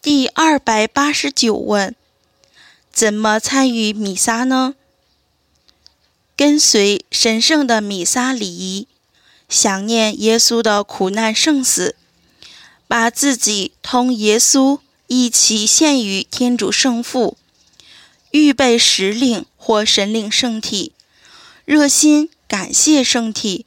第289问：怎么参与弥撒呢？跟随神圣的弥撒礼仪，想念耶稣的苦难圣死，把自己同耶稣一起献于天主圣父，预备时领或神领圣体，热心感谢圣体。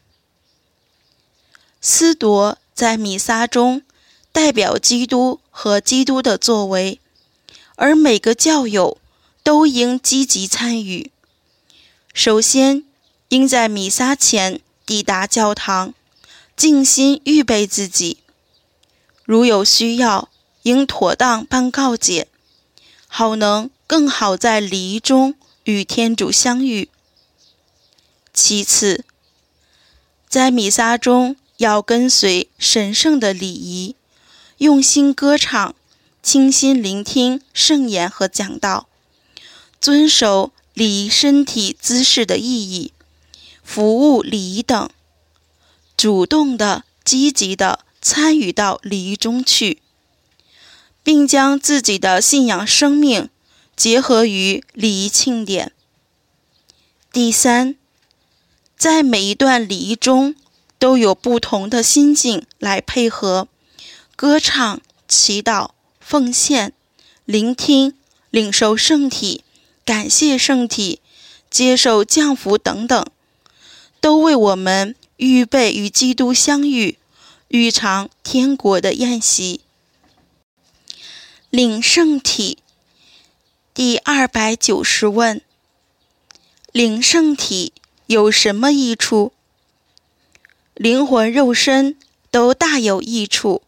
司铎在弥撒中代表基督和基督的作为，而每个教友都应积极参与。首先，应在弥撒前抵达教堂，静心预备自己。如有需要，应妥当办告解，好能更好在礼仪中与天主相遇。其次，在弥撒中要跟随神圣的礼仪，用心歌唱，倾心聆听圣言和讲道，遵守礼仪身体姿势的意义，服务礼仪等，主动的、积极的参与到礼仪中去，并将自己的信仰生命结合于礼仪庆典。第三，在每一段礼仪中都有不同的心境来配合歌唱、祈祷、奉献、聆听、领受圣体、感谢圣体、接受降福等等，都为我们预备与基督相遇，预尝天国的宴席。领圣体。第290问：领圣体有什么益处？灵魂、肉身都大有益处。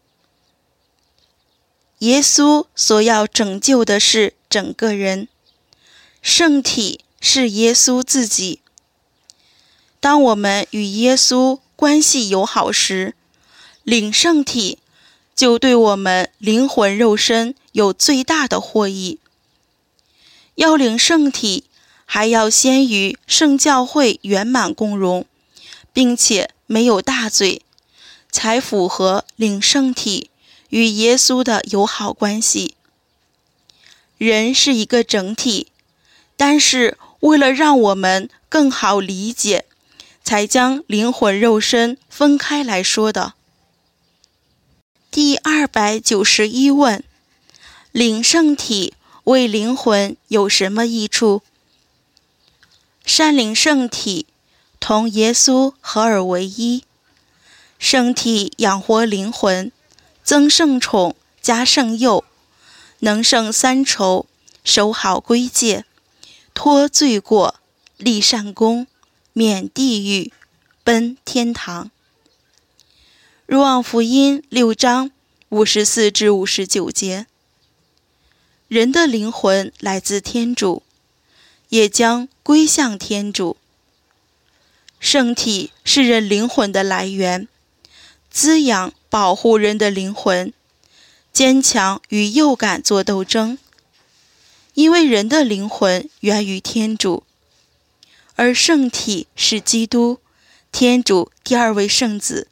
耶稣所要拯救的是整个人，圣体是耶稣自己。当我们与耶稣关系友好时，领圣体就对我们灵魂肉身有最大的获益。要领圣体，还要先与圣教会圆满共融，并且没有大罪，才符合领圣体与耶稣的友好关系。人是一个整体，但是为了让我们更好理解，才将灵魂肉身分开来说的。第291问：领圣体为灵魂有什么益处？善领圣体，同耶稣合而为一。圣体养活灵魂，增圣宠，加圣佑，能胜三仇，守好规戒，脱罪过，立善功，免地狱，奔天堂。若望福音6章54至59节。人的灵魂来自天主，也将归向天主。圣体是人灵魂的来源，滋养保护人的灵魂，坚强与幼感作斗争。因为人的灵魂源于天主，而圣体是基督，天主第二位圣子。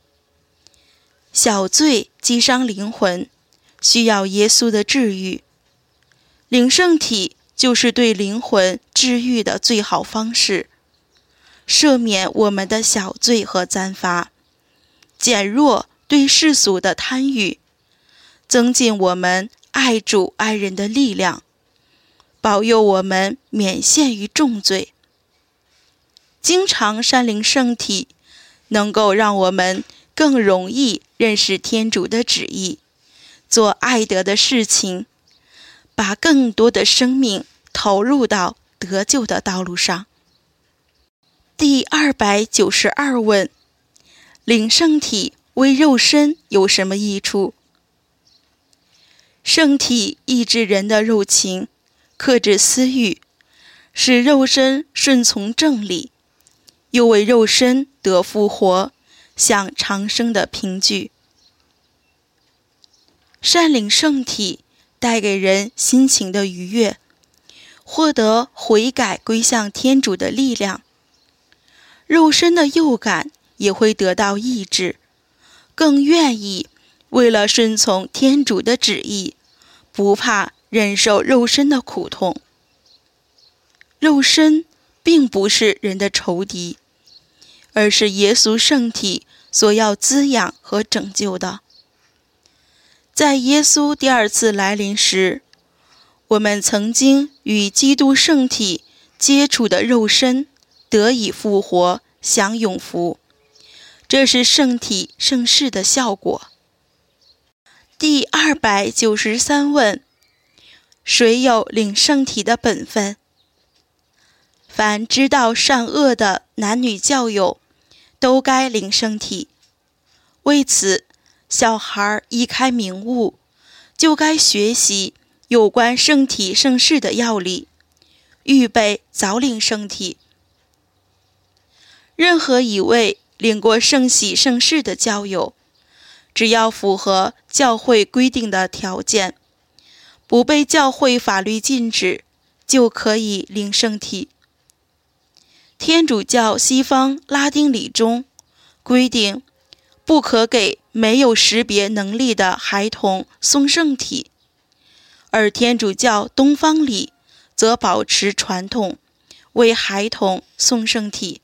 小罪击伤灵魂，需要耶稣的治愈。领圣体就是对灵魂治愈的最好方式，赦免我们的小罪和暂罚，减弱对世俗的贪欲，增进我们爱主爱人的力量，保佑我们免陷于重罪。经常善领圣体，能够让我们更容易认识天主的旨意，做爱德的事情，把更多的生命投入到得救的道路上。第292问：领圣体为肉身有什么益处？圣体抑制人的肉情，克制私欲，使肉身顺从正理，又为肉身得复活，享长生的凭据。善领圣体带给人心情的愉悦，获得悔改归向天主的力量，肉身的幼感也会得到抑制，更愿意为了顺从天主的旨意，不怕忍受肉身的苦痛。肉身并不是人的仇敌，而是耶稣圣体所要滋养和拯救的。在耶稣第二次来临时，我们曾经与基督圣体接触的肉身得以复活，享永福，这是圣体圣事的效果。第293问：谁有领圣体的本分？凡知道善恶的男女教友都该领圣体。为此，小孩一开明悟，就该学习有关圣体圣事的要理，预备早领圣体。任何一位领过圣洗圣事的教友，只要符合教会规定的条件，不被教会法律禁止，就可以领圣体。天主教西方拉丁礼中规定，不可给没有识别能力的孩童送圣体，而天主教东方礼则保持传统，为孩童送圣体。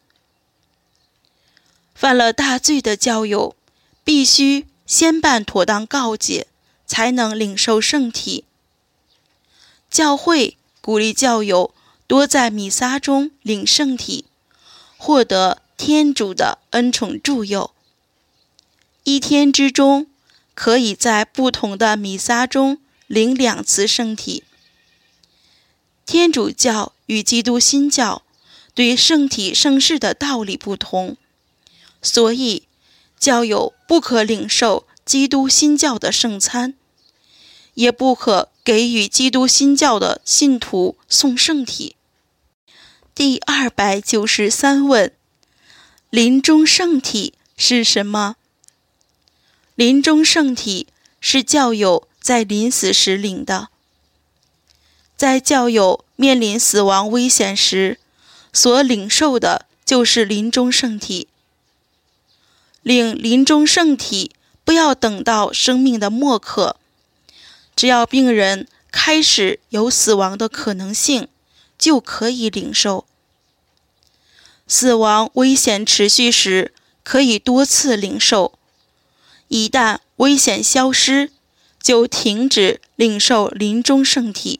犯了大罪的教友必须先办妥当告解，才能领受圣体。教会鼓励教友多在弥撒中领圣体，获得天主的恩宠助佑。一天之中可以在不同的弥撒中领2次圣体。天主教与基督新教对圣体圣事的道理不同，所以教友不可领受基督新教的圣餐，也不可给予基督新教的信徒送圣体。第293问：临终圣体是什么？临终圣体是教友在临死时领的。在教友面临死亡危险时，所领受的就是临终圣体。领临终圣体不要等到生命的末刻，只要病人开始有死亡的可能性，就可以领受。死亡危险持续时，可以多次领受。一旦危险消失，就停止领受临终圣体。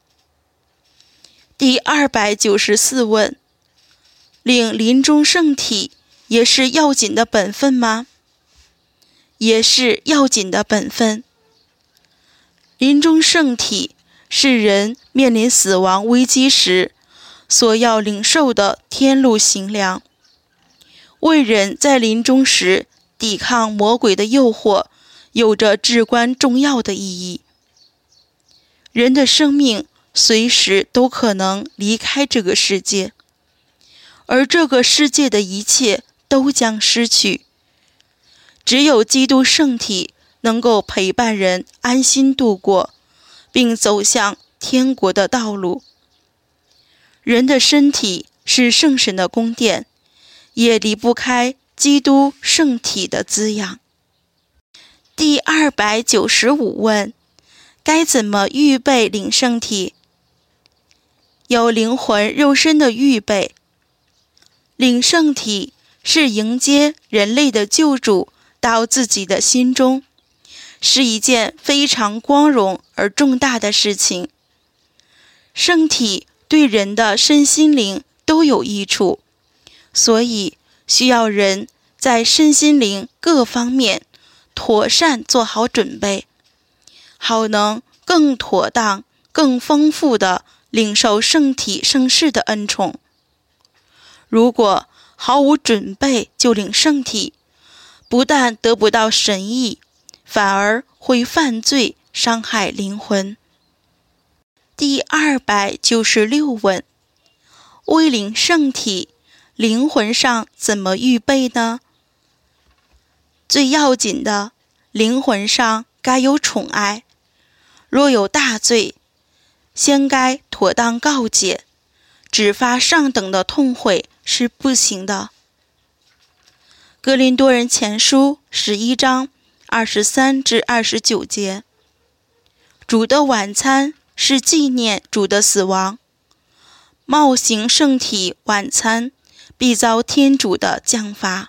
第294问：领临终圣体也是要紧的本分吗？也是要紧的本分。临终圣体是人面临死亡危机时所要领受的天路行粮，为人在临终时抵抗魔鬼的诱惑有着至关重要的意义。人的生命随时都可能离开这个世界，而这个世界的一切都将失去。只有基督圣体能够陪伴人安心度过，并走向天国的道路。人的身体是圣神的宫殿，也离不开基督圣体的滋养。第295问：该怎么预备领圣体？有灵魂肉身的预备。领圣体是迎接人类的救主到自己的心中，是一件非常光荣而重大的事情。圣体对人的身心灵都有益处，所以需要人在身心灵各方面妥善做好准备，好能更妥当、更丰富地领受圣体圣事的恩宠。如果毫无准备就领圣体，不但得不到神意，反而会犯罪，伤害灵魂。第296问：为领圣体，灵魂上怎么预备呢？最要紧的，灵魂上该有宠爱。若有大罪，先该妥当告解，只发上等的痛悔是不行的。哥林多人前书11章 23至29节。主的晚餐是纪念主的死亡，冒行圣体晚餐必遭天主的降罚。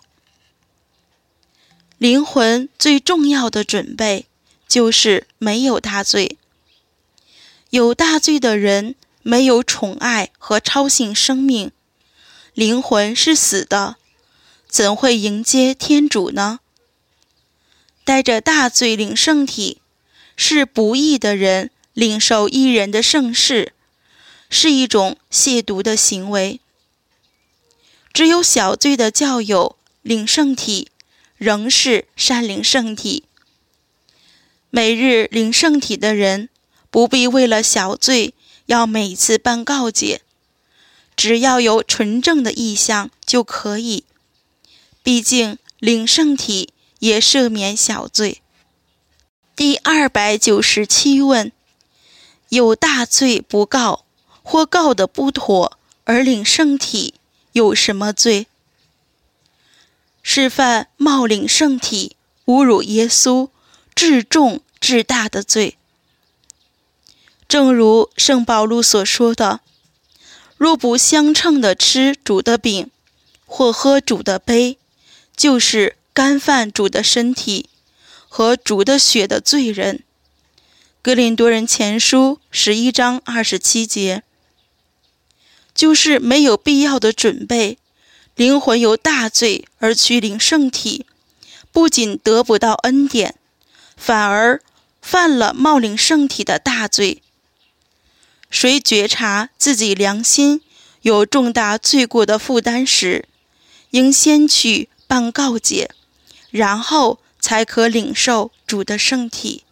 灵魂最重要的准备就是没有大罪。有大罪的人没有宠爱和超性生命，灵魂是死的，怎会迎接天主呢？带着大罪领圣体，是不义的人领受义人的圣事，是一种亵渎的行为。只有小罪的教友领圣体，仍是善领圣体。每日领圣体的人，不必为了小罪要每次办告解，只要有纯正的意向就可以。毕竟领圣体也赦免小罪。第297问：有大罪不告，或告得不妥而领圣体，有什么罪？是犯冒领圣体、侮辱耶稣、至重至大的罪。正如圣保禄所说的，若不相称地吃主的饼，或喝主的杯，就是干犯主的身体和主的血的罪人。哥林多人前书11章27节。就是没有必要的准备，灵魂有大罪而去领圣体，不仅得不到恩典，反而犯了冒领圣体的大罪。谁觉察自己良心有重大罪过的负担时，应先去办告解，然后才可领受主的圣体。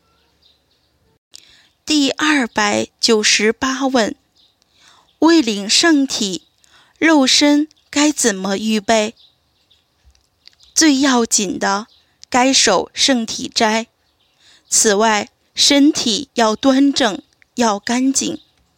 第298问：为领圣体，肉身该怎么预备？最要紧的，该守圣体斋。此外，身体要端正，要干净。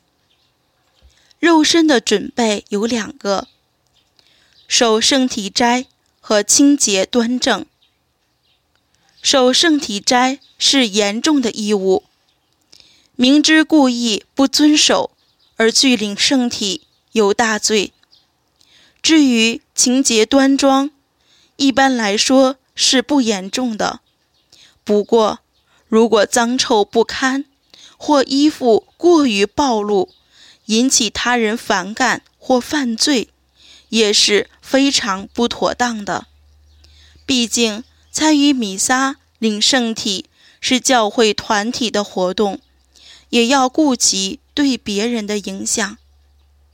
肉身的准备有2个：守圣体斋和清洁端正。守圣体斋是严重的义务，明知故意不遵守而去领圣体有大罪。至于清洁端庄，一般来说是不严重的。不过，如果脏臭不堪，或衣服过于暴露，引起他人反感或犯罪，也是非常不妥当的。毕竟，参与弥撒领圣体是教会团体的活动，也要顾及对别人的影响。